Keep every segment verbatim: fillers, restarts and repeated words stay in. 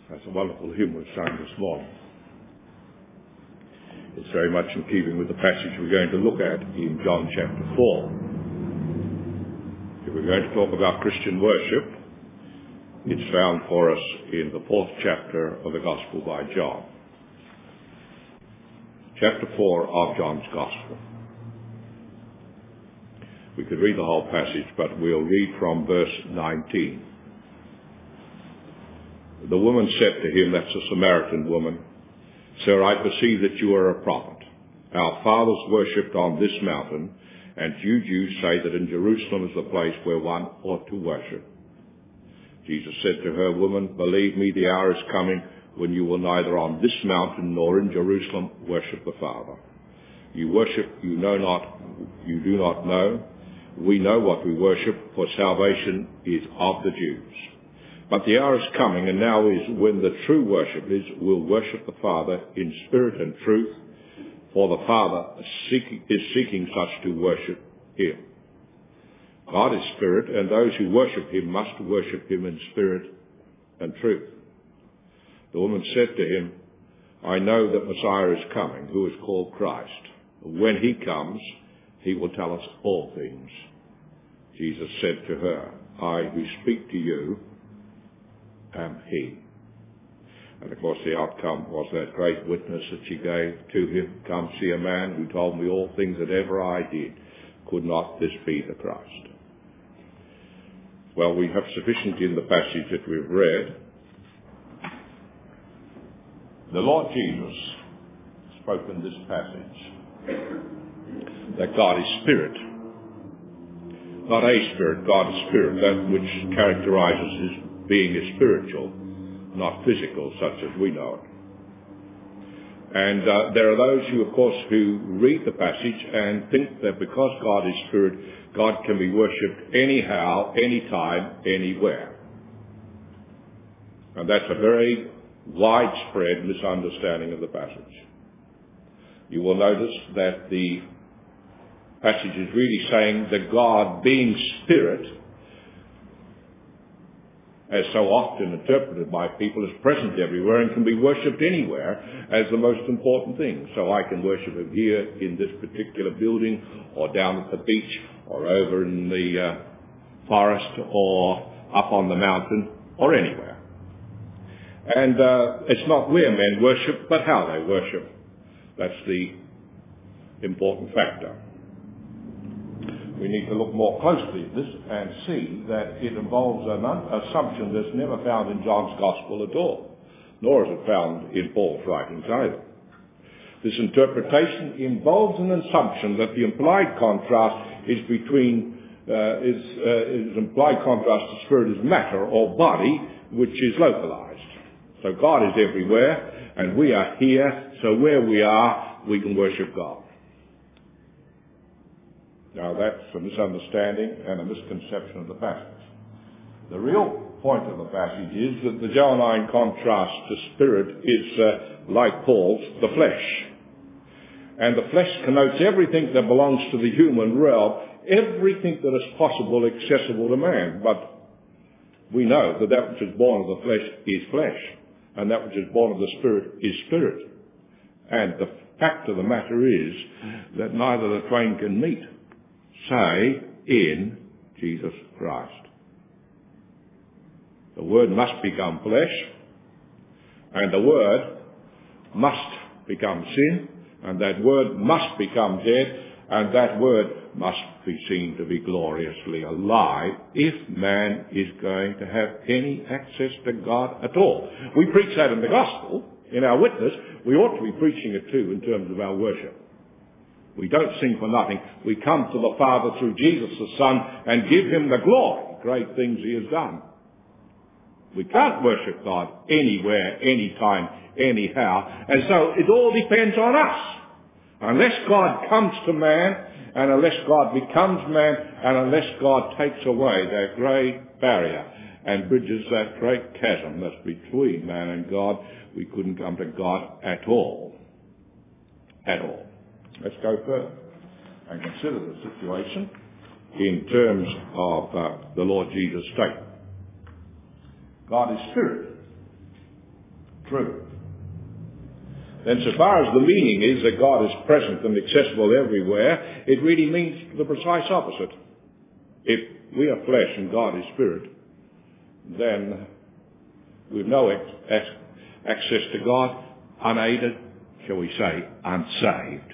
That's a wonderful hymn we've sung this morning. It's very much in keeping with the passage we're going to look at in John chapter four. If we're going to talk about Christian worship, it's found for us in the fourth chapter of the Gospel by John. Chapter four of John's Gospel. We could read the whole passage, but we'll read from verse nineteen. The woman said to him, that's a Samaritan woman, Sir, I perceive that you are a prophet. Our fathers worshipped on this mountain, and you Jews say that in Jerusalem is the place where one ought to worship. Jesus said to her, Woman, believe me, the hour is coming when you will neither on this mountain nor in Jerusalem worship the Father. You worship, you know not, you do not know. We know what we worship, for salvation is of the Jews. But the hour is coming, and now is when the true worshippers will worship the Father in spirit and truth, for the Father seeking, is seeking such to worship him. God is spirit, and those who worship him must worship him in spirit and truth. The woman said to him, I know that Messiah is coming, who is called Christ. When he comes, he will tell us all things. Jesus said to her, I who speak to you am he. And of course the outcome was that great witness that she gave to him, come see a man who told me all things that ever I did. Could not this be the Christ? Well, we have sufficient in the passage that we've read. The Lord Jesus spoke in this passage that God is spirit. Not a spirit, God is spirit, that which characterizes his being is spiritual, not physical, such as we know it. And uh, there are those who, of course, who read the passage and think that because God is spirit, God can be worshipped anyhow, anytime, anywhere. And that's a very widespread misunderstanding of the passage. You will notice that the passage is really saying that God, being spirit, as so often interpreted by people, is present everywhere and can be worshipped anywhere as the most important thing. So I can worship him here in this particular building, or down at the beach, or over in the uh, forest, or up on the mountain, or anywhere. And uh, it's not where men worship, but how they worship. That's the important factor. We need to look more closely at this and see that it involves an assumption that's never found in John's Gospel at all, nor is it found in Paul's writings either. This interpretation involves an assumption that the implied contrast is between, uh, is, uh, is implied contrast to spirit as matter or body, which is localized. So God is everywhere, and we are here, so where we are, we can worship God. Now that's a misunderstanding and a misconception of the passage. The real point of the passage is that the Johannine contrast to spirit is, uh, like Paul's, the flesh. And the flesh connotes everything that belongs to the human realm, everything that is possible, accessible to man. But we know that that which is born of the flesh is flesh, and that which is born of the spirit is spirit. And the fact of the matter is that neither the twain can meet, say, in Jesus Christ. The Word must become flesh, and the Word must become sin, and that Word must become dead, and that Word must be seen to be gloriously alive if man is going to have any access to God at all. We preach that in the Gospel, in our witness. We ought to be preaching it too in terms of our worship. We don't sing for nothing. We come to the Father through Jesus the Son and give him the glory. Great things he has done. We can't worship God anywhere, anytime, anyhow. And so it all depends on us. Unless God comes to man, and unless God becomes man, and unless God takes away that great barrier and bridges that great chasm that's between man and God, we couldn't come to God at all. At all. Let's go further and consider the situation in terms of uh, the Lord Jesus' statement. God is spirit. truth. Then so far as the meaning is that God is present and accessible everywhere, it really means the precise opposite. If we are flesh and God is spirit, then we've no ex- ex- access to God, unaided, shall we say, unsaved.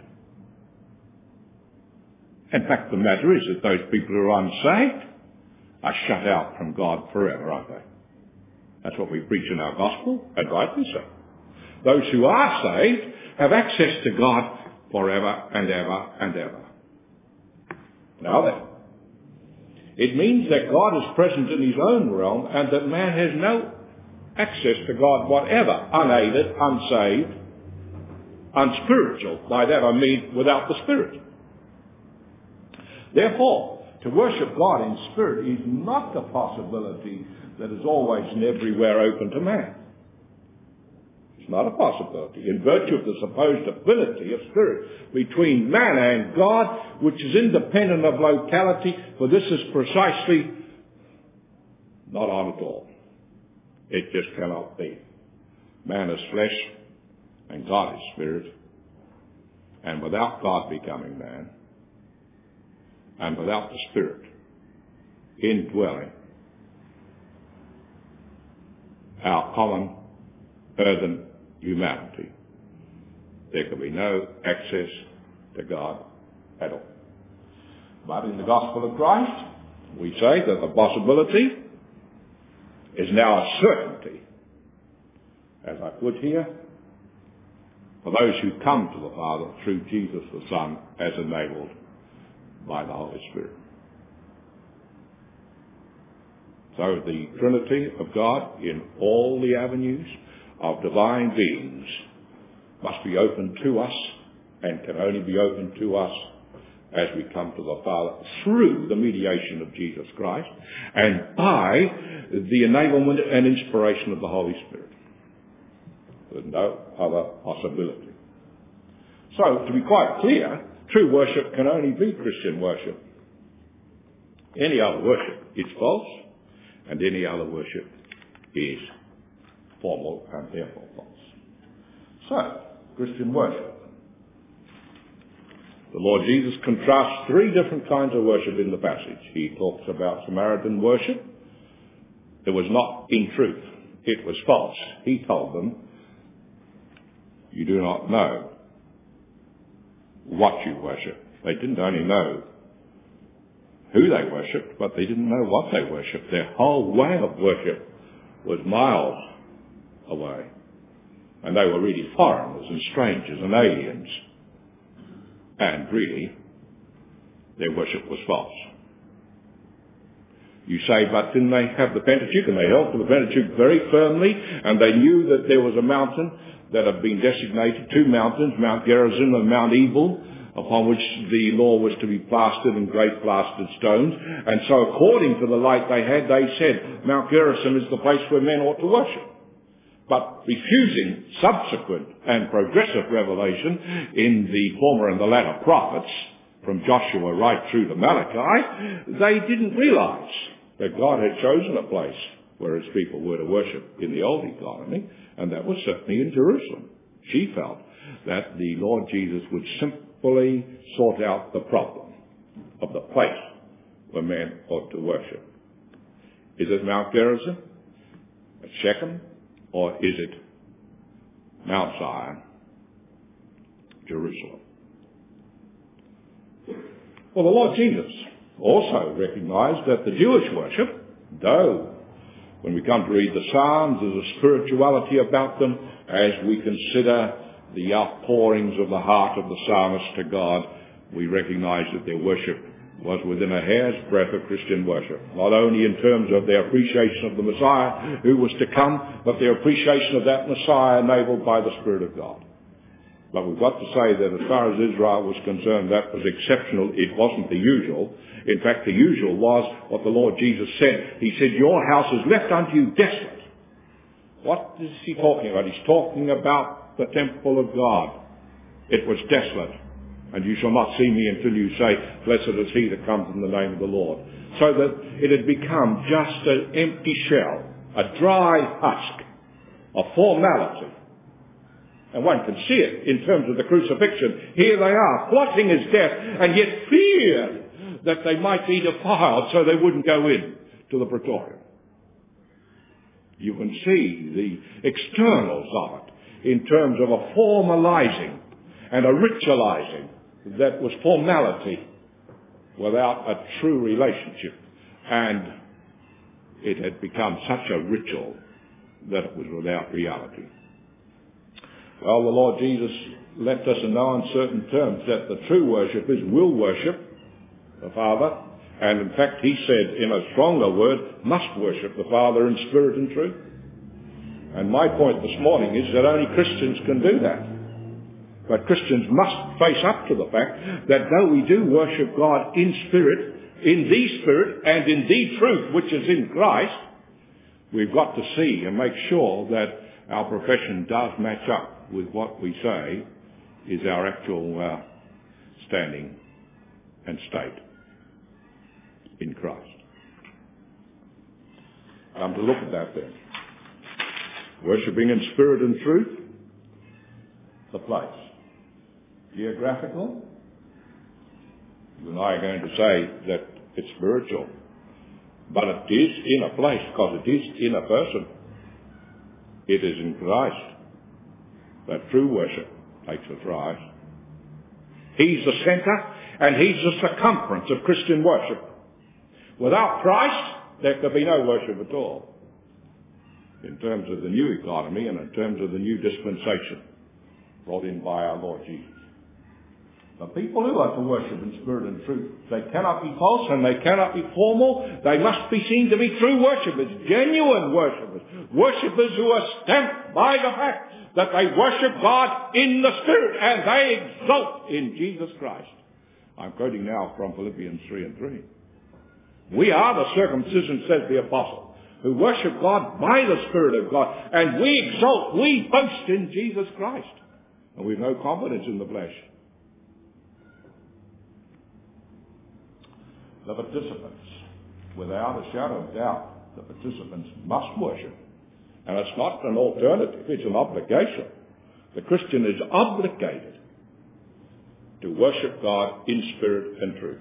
In fact, the matter is that those people who are unsaved are shut out from God forever, aren't they? That's what we preach in our gospel, and rightly so. Those who are saved have access to God forever and ever and ever. Now then, it means that God is present in his own realm and that man has no access to God whatever, unaided, unsaved, unspiritual. By that I mean without the Spirit. Therefore, to worship God in spirit is not a possibility that is always and everywhere open to man. It's not a possibility. In virtue of the supposed ability of spirit between man and God, which is independent of locality, for this is precisely not on at all. It just cannot be. Man is flesh and God is spirit. And without God becoming man, and without the Spirit indwelling our common earthen humanity, there can be no access to God at all. But in the gospel of Christ, we say that the possibility is now a certainty, as I put here, for those who come to the Father through Jesus the Son as enabled by the Holy Spirit. So the Trinity of God in all the avenues of divine beings must be open to us and can only be open to us as we come to the Father through the mediation of Jesus Christ and by the enablement and inspiration of the Holy Spirit. There's no other possibility. So, to be quite clear, true worship can only be Christian worship. Any other worship is false, and any other worship is formal and therefore false. So, Christian worship. The Lord Jesus contrasts three different kinds of worship in the passage. He talks about Samaritan worship. It was not in truth. It was false. He told them, you do not know what you worship. They didn't only know who they worshipped, but they didn't know what they worshipped. Their whole way of worship was miles away. And they were really foreigners and strangers and aliens. And really, their worship was false. You say, but didn't they have the Pentateuch? And they held to the Pentateuch very firmly, and they knew that there was a mountain that had been designated, two mountains, Mount Gerizim and Mount Ebal, upon which the law was to be plastered in great plastered stones. And so according to the light they had, they said, Mount Gerizim is the place where men ought to worship. But refusing subsequent and progressive revelation in the former and the latter prophets, from Joshua right through to Malachi, they didn't realize that God had chosen a place where his people were to worship in the old economy, and that was certainly in Jerusalem. She felt that the Lord Jesus would simply sort out the problem of the place where men ought to worship. Is it Mount Gerizim, at Shechem, or is it Mount Zion, Jerusalem? Well, the Lord Jesus also recognized that the Jewish worship, though when we come to read the Psalms, there's a spirituality about them as we consider the outpourings of the heart of the psalmist to God, we recognize that their worship was within a hair's breadth of Christian worship, not only in terms of their appreciation of the Messiah who was to come, but their appreciation of that Messiah enabled by the Spirit of God. But we've got to say that as far as Israel was concerned, that was exceptional. It wasn't the usual. In fact, the usual was what the Lord Jesus said. He said, your house is left unto you desolate. What is he talking about? He's talking about the temple of God. It was desolate. And you shall not see me until you say, blessed is he that comes in the name of the Lord. So that it had become just an empty shell, a dry husk. of formality. And one can see it in terms of the crucifixion. Here they are, plotting his death, and yet feared that they might be defiled so they wouldn't go in to the praetorium. You can see the externals of it in terms of a formalizing and a ritualizing that was formality without a true relationship. And it had become such a ritual that it was without reality. Well, the Lord Jesus left us in no uncertain terms that the true worshippers will worship the Father, and in fact he said in a stronger word, must worship the Father in spirit and truth. And my point this morning is that only Christians can do that. But Christians must face up to the fact that though we do worship God in spirit, in the spirit and in the truth which is in Christ, we've got to see and make sure that our profession does match up with what we say is our actual uh, standing and state in Christ. I'm to look at that then. Worshipping in spirit and truth, the place. Geographical, you and I are going to say that it's spiritual, but it is in a place because it is in a person. It is in Christ that true worship takes its rise. He's the centre and he's the circumference of Christian worship. Without Christ, there could be no worship at all in terms of the new economy and in terms of the new dispensation brought in by our Lord Jesus. The people who are to worship in spirit and truth, they cannot be false and they cannot be formal. They must be seen to be true worshippers, genuine worshippers, worshippers who are stamped by the fact that they worship God in the Spirit and they exult in Jesus Christ. I'm quoting now from Philippians three and three. We are the circumcision, says the apostle, who worship God by the Spirit of God, and we exult, we boast in Jesus Christ. And we've no confidence in the flesh. The participants, without a shadow of doubt, the participants must worship. And it's not an alternative, it's an obligation. The Christian is obligated to worship God in spirit and truth.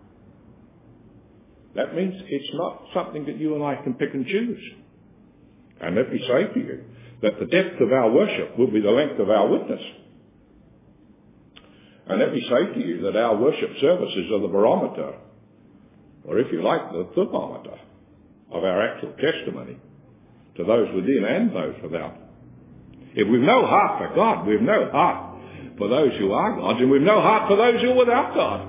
That means it's not something that you and I can pick and choose. And let me say to you that the depth of our worship will be the length of our witness. And let me say to you that our worship services are the barometer, or if you like, the thermometer of our actual testimony to those within and those without. If we've no heart for God, we've no heart for those who are God's, and we've no heart for those who are without God.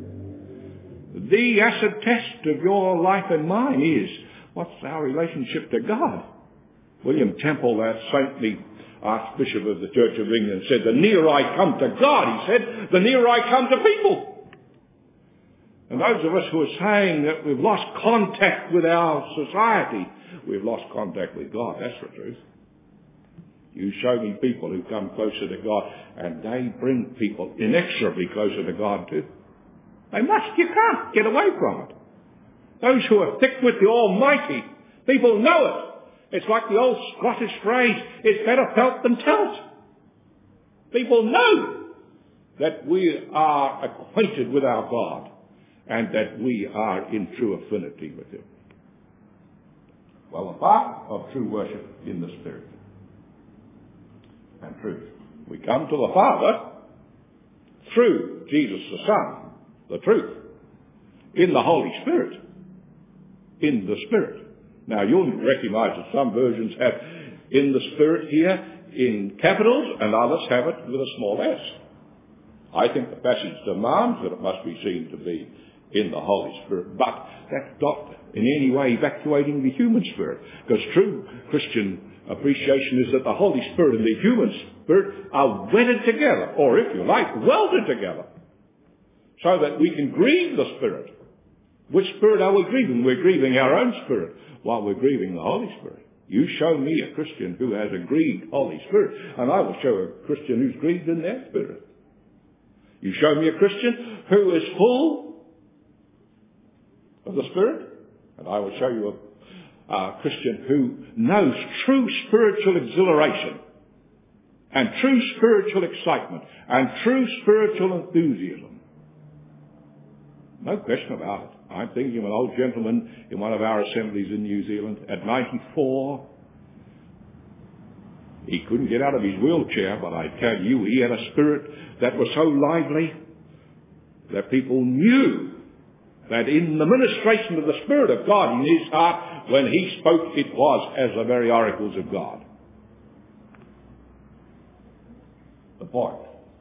The acid test of your life and mine is, what's our relationship to God? William Temple, that saintly Archbishop of the Church of England, said, the nearer I come to God, he said, the nearer I come to people. And those of us who are saying that we've lost contact with our society, we've lost contact with God. That's the truth. You show me people who come closer to God, and they bring people inexorably closer to God too. They must. You can't get away from it. Those who are thick with the Almighty, people know it. It's like the old Scottish phrase, it's better felt than told. People know that we are acquainted with our God and that we are in true affinity with Him. Well, a part of true worship in the Spirit and truth. We come to the Father through Jesus the Son, the truth, in the Holy Spirit, in the Spirit. Now, you'll recognize that some versions have in the Spirit here in capitals and others have it with a small s. I think the passage demands that it must be seen to be in the Holy Spirit, but that's not in any way evacuating the human spirit, because true Christian appreciation is that the Holy Spirit and the human spirit are wedded together, or if you like, welded together, so that we can grieve the Spirit. Which spirit are we grieving? We're grieving our own spirit while we're grieving the Holy Spirit. You show me a Christian who has a grieved Holy Spirit, and I will show a Christian who's grieved in their spirit. You show me a Christian who is full of the Spirit, and I will show you uh, Christian who knows true spiritual exhilaration and true spiritual excitement and true spiritual enthusiasm. No question about it. I'm thinking of an old gentleman in one of our assemblies in New Zealand at ninety-four. He couldn't get out of his wheelchair, but I tell you, he had a spirit that was so lively that people knew that in the ministration of the Spirit of God in his heart, when he spoke, it was as the very oracles of God. The point.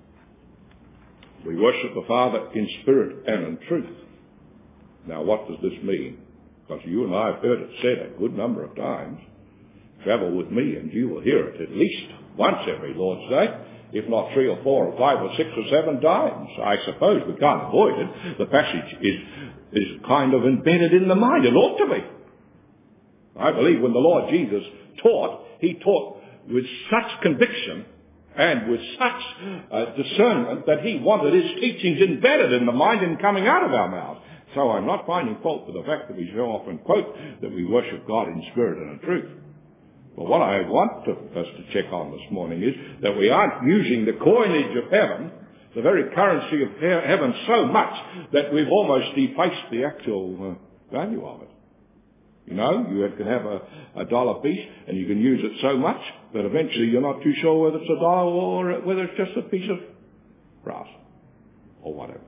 We worship the Father in spirit and in truth. Now, what does this mean? Because you and I have heard it said a good number of times. Travel with me and you will hear it at least once every Lord's Day, if not three or four or five or six or seven times. I suppose we can't avoid it. The passage is, is kind of embedded in the mind. It ought to be. I believe when the Lord Jesus taught, he taught with such conviction and with such uh, discernment that he wanted his teachings embedded in the mind and coming out of our mouth. So I'm not finding fault with the fact that we so often quote that we worship God in spirit and in truth. But what I want to, us to check on this morning is that we aren't using the coinage of heaven, the very currency of he- heaven, so much that we've almost defaced the actual uh, value of it. You know, you can have a, a dollar piece and you can use it so much that eventually you're not too sure whether it's a dollar or whether it's just a piece of brass or whatever.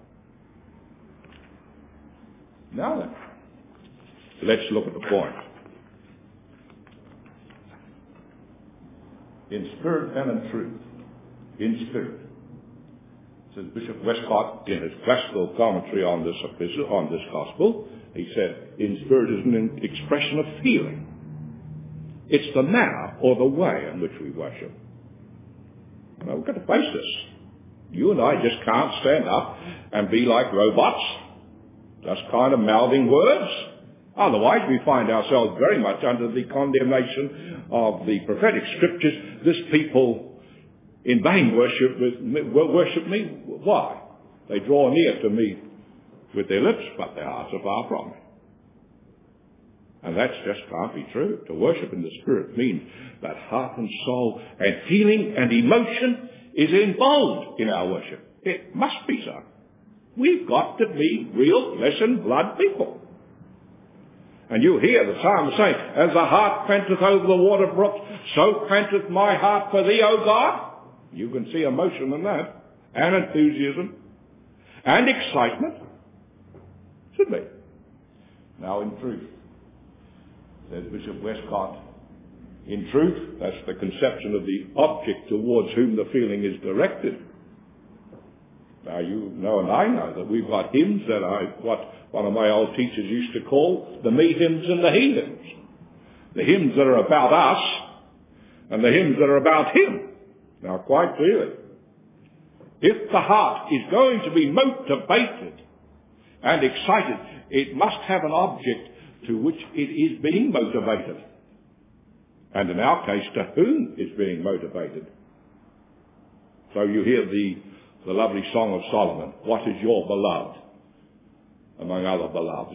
Now then, let's look at the point. In spirit and in truth. In spirit. Says Bishop Westcott in his classical commentary on this epistle, on this gospel, he said, in spirit is an expression of feeling. It's the manner or the way in which we worship. Now we've got to face this. You and I just can't stand up and be like robots, just kind of mouthing words. Otherwise, we find ourselves very much under the condemnation of the prophetic scriptures. This people in vain worship, with, worship me. Why? They draw near to me with their lips, but their hearts are far from me. And that just can't be true. To worship in the Spirit means that heart and soul and feeling and emotion is involved in our worship. It must be so. We've got to be real flesh and blood people. And you hear the psalm saying, as the hart panteth over the water brooks, so panteth my heart for thee, O God. You can see emotion in that, and enthusiasm, and excitement. Should be. Now in truth, says Bishop Westcott, in truth, that's the conception of the object towards whom the feeling is directed. Now you know and I know that we've got hymns that I, what one of my old teachers used to call the me hymns and the he hymns. The hymns that are about us and the hymns that are about him. Now quite clearly, if the heart is going to be motivated and excited, it must have an object to which it is being motivated. And in our case, to whom is being motivated. So you hear the, the lovely Song of Solomon, what is your beloved among other beloveds?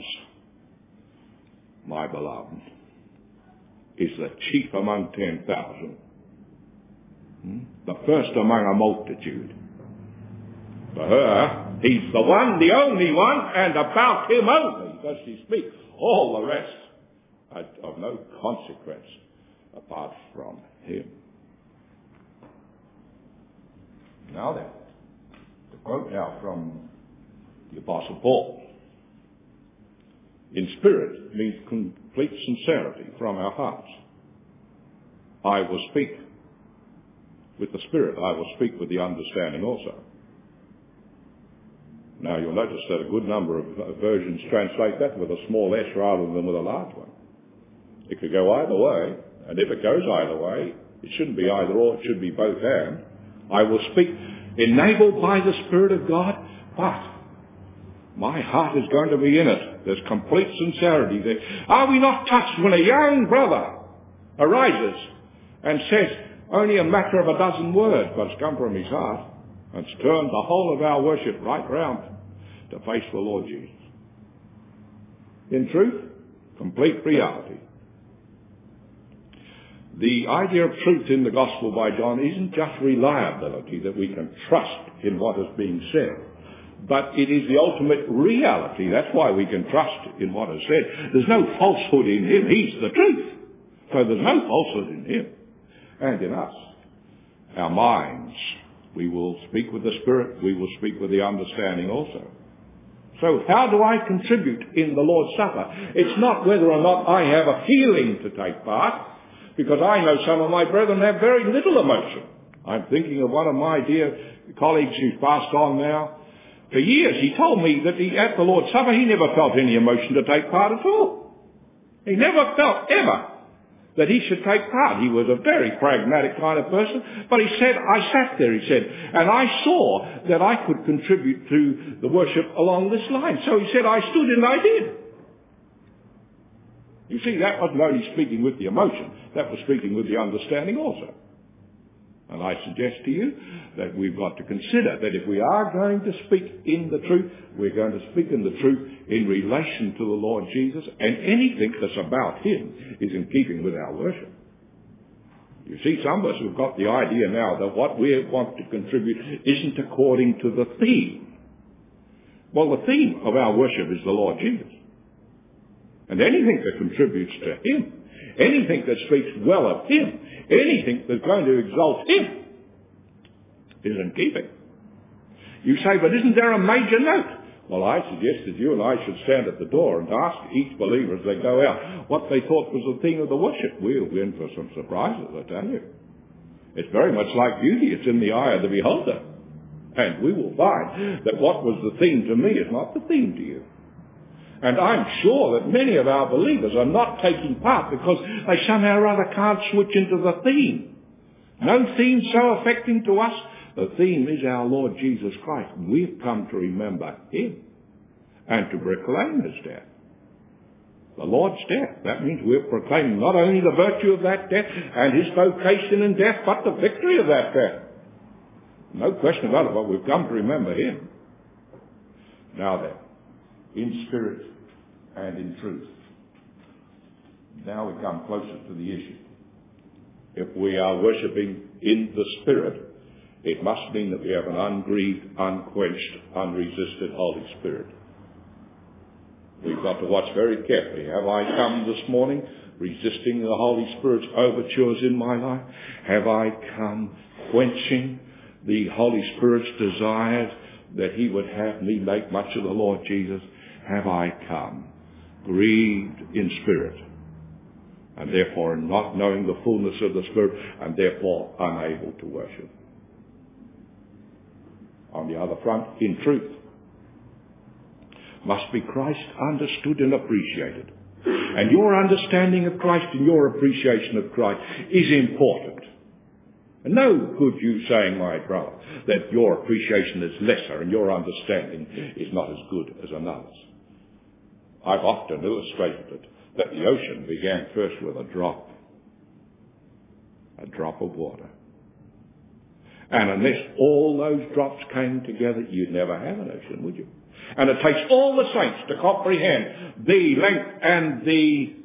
My beloved is the chief among ten thousand. Hmm? The first among a multitude. For her, he's the one, the only one, and about him only does she speak. All the rest are of no consequence apart from him. Now then, to quote now from the Apostle Paul, in spirit means complete sincerity from our hearts. I will speak with the Spirit. I will speak with the understanding also. Now you'll notice that a good number of versions translate that with a small s rather than with a large one. It could go either way, and if it goes either way, it shouldn't be either or, it should be both and. I will speak enabled by the Spirit of God, but my heart is going to be in it. There's complete sincerity there. Are we not touched when a young brother arises and says only a matter of a dozen words, but it's come from his heart, and it's turned the whole of our worship right round to face the Lord Jesus? In truth, complete reality. The idea of truth in the Gospel by John isn't just reliability, that we can trust in what is being said, but it is the ultimate reality. That's why we can trust in what is said. There's no falsehood in him. He's the truth. So there's no falsehood in him and in us. Our minds, we will speak with the Spirit, we will speak with the understanding also. So how do I contribute in the Lord's Supper? It's not whether or not I have a feeling to take part, because I know some of my brethren have very little emotion. I'm thinking of one of my dear colleagues who's passed on now. For years he told me that he, at the Lord's Supper he never felt any emotion to take part at all. He never felt ever that he should take part. He was a very pragmatic kind of person. But he said, I sat there, he said, and I saw that I could contribute to the worship along this line. So he said, I stood and I did. You see, that wasn't only speaking with the emotion, that was speaking with the understanding also. And I suggest to you that we've got to consider that if we are going to speak in the truth, we're going to speak in the truth in relation to the Lord Jesus, and anything that's about him is in keeping with our worship. You see, some of us have got the idea now that what we want to contribute isn't according to the theme. Well, the theme of our worship is the Lord Jesus. And anything that contributes to him, anything that speaks well of him, anything that's going to exalt him is in keeping. You say, but isn't there a major note? Well, I suggest that you and I should stand at the door and ask each believer as they go out what they thought was the theme of the worship. We'll be in for some surprises, I tell you. It's very much like beauty. It's in the eye of the beholder. And we will find that what was the theme to me is not the theme to you. And I'm sure that many of our believers are not taking part because they somehow or other can't switch into the theme. No theme so affecting to us. The theme is our Lord Jesus Christ. We've come to remember him and to proclaim his death. The Lord's death. That means we're proclaiming not only the virtue of that death and his vocation in death, but the victory of that death. No question about it, but we've come to remember him. Now then, in spirit and in truth. Now we come closer to the issue. If we are worshipping in the Spirit, it must mean that we have an ungrieved, unquenched, unresisted Holy Spirit. We've got to watch very carefully. Have I come this morning resisting the Holy Spirit's overtures in my life? Have I come quenching the Holy Spirit's desires that he would have me make much of the Lord Jesus? Have I come grieved in spirit, and therefore not knowing the fullness of the Spirit, and therefore unable to worship? On the other front, in truth, must be Christ understood and appreciated. And your understanding of Christ and your appreciation of Christ is important. And no good you saying, my brother, that your appreciation is lesser and your understanding is not as good as another's. I've often illustrated it, that the ocean began first with a drop, a drop of water. And unless all those drops came together, you'd never have an ocean, would you? And it takes all the saints to comprehend the length and the,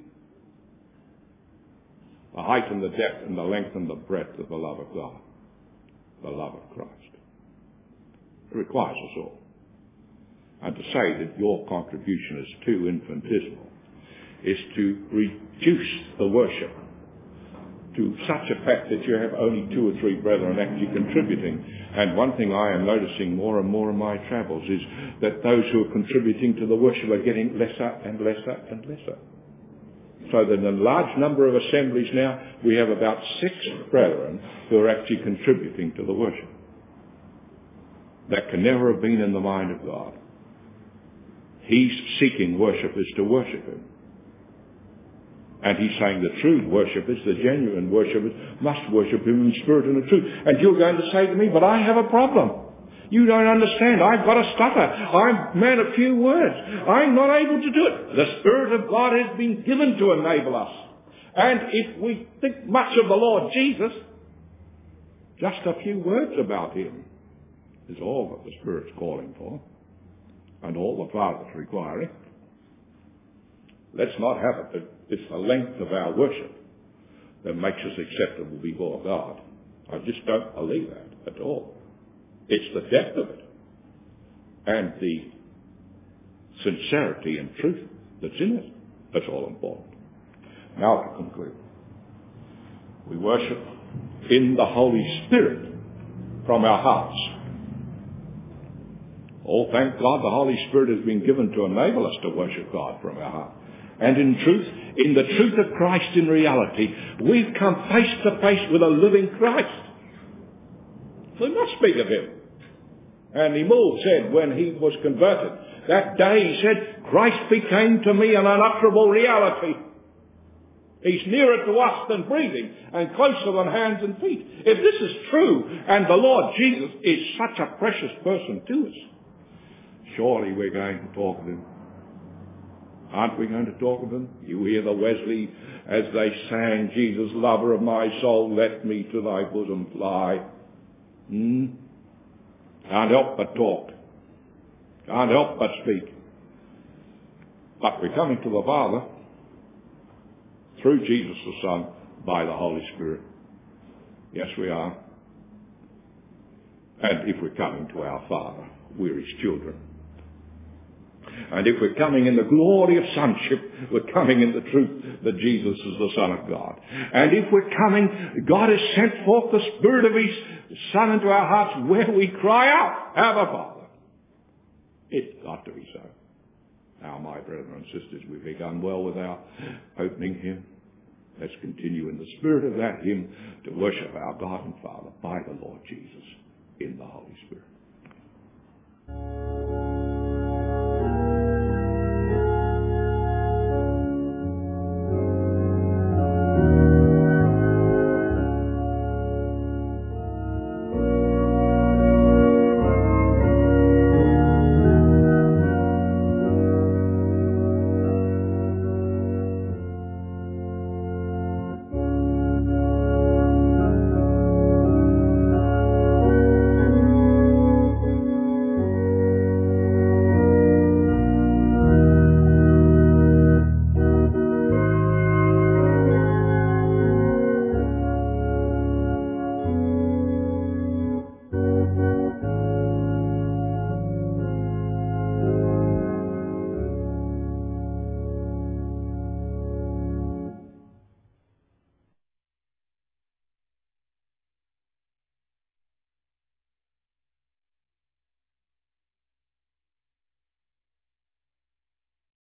the height and the depth and the length and the breadth of the love of God, the love of Christ. It requires us all. And to say that your contribution is too infinitesimal is to reduce the worship to such a fact that you have only two or three brethren actually contributing. And one thing I am noticing more and more in my travels is that those who are contributing to the worship are getting lesser and lesser and lesser. So that in a large number of assemblies now, we have about six brethren who are actually contributing to the worship. That can never have been in the mind of God. He's seeking worshippers to worship him. And he's saying the true worshippers, the genuine worshippers, must worship him in spirit and in truth. And you're going to say to me, but I have a problem. You don't understand. I've got a stutter. I'm a man of few words. I'm not able to do it. The Spirit of God has been given to enable us. And if we think much of the Lord Jesus, just a few words about him is all that the Spirit's calling for, and all the Father's requiring. Let's not have it that it's the length of our worship that makes us acceptable before God. I just don't believe that at all. It's the depth of it and the sincerity and truth that's in it that's all important. Now to conclude. We worship in the Holy Spirit from our hearts. Oh, thank God the Holy Spirit has been given to enable us to worship God from our heart. And in truth, in the truth of Christ in reality, we've come face to face with a living Christ. We must speak of him. And Emil said when he was converted, that day he said, Christ became to me an unutterable reality. He's nearer to us than breathing and closer than hands and feet. If this is true, and the Lord Jesus is such a precious person to us, surely we're going to talk of him. Aren't we going to talk of him? You hear the Wesley as they sang, Jesus, lover of my soul, let me to thy bosom fly. Hmm? Can't help but talk. Can't help but speak. But we're coming to the Father through Jesus the Son by the Holy Spirit. Yes, we are. And if we're coming to our Father, we're his children. And if we're coming in the glory of sonship, we're coming in the truth that Jesus is the Son of God. And if we're coming, God has sent forth the Spirit of his Son into our hearts where we cry out, Abba, Father. It's got to be so. Now, my brethren and sisters, we've begun well with our opening hymn. Let's continue in the spirit of that hymn to worship our God and Father by the Lord Jesus in the Holy Spirit.